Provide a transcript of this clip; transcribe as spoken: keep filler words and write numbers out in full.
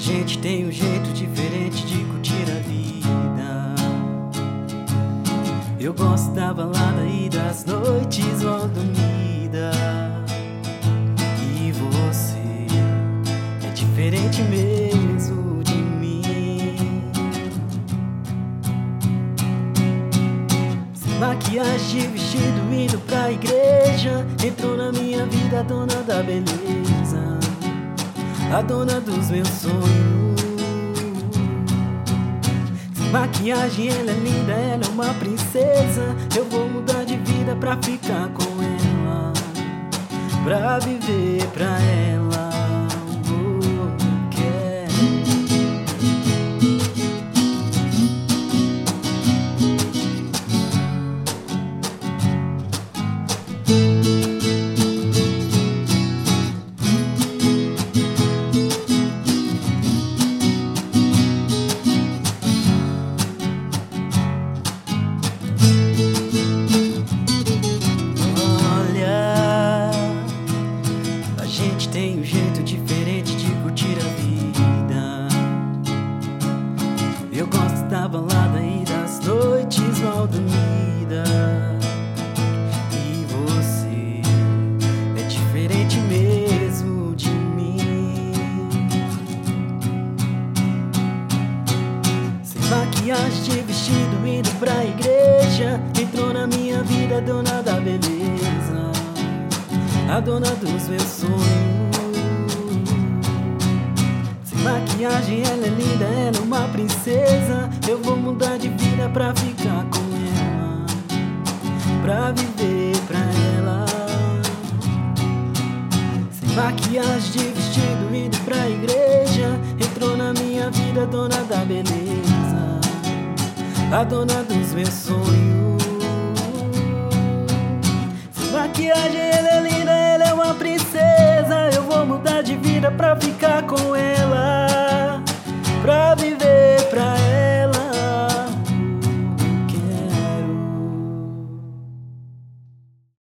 gente tem um jeito diferente de curtir a vida. Eu gosto da balada e das noites mal dormidas. E você é diferente mesmo de mim. Sem maquiagem, de vestido, indo pra igreja. Entrou na minha vida a dona da beleza, a dona dos meus sonhos. Sem maquiagem, ela é linda, ela é uma princesa. Eu vou mudar de vida pra ficar com ela, pra viver pra ela. Oh, quero. Tem um jeito diferente de curtir a vida. Eu gosto da balada e das noites mal dormidas. E você é diferente mesmo de mim. Sem maquiagem, de vestido, indo pra igreja. Entrou na minha vida a dona da beleza, a dona dos meus sonhos. Sem maquiagem, ela é linda, ela é uma princesa. Eu vou mudar de vida pra ficar com ela, pra viver pra ela. Sem maquiagem, de vestido, indo pra igreja. Entrou na minha vida a dona da beleza, a dona dos meus sonhos. Sem maquiagem, ela é linda, ela é uma princesa. Eu vou mudar de vida pra ficar com ela,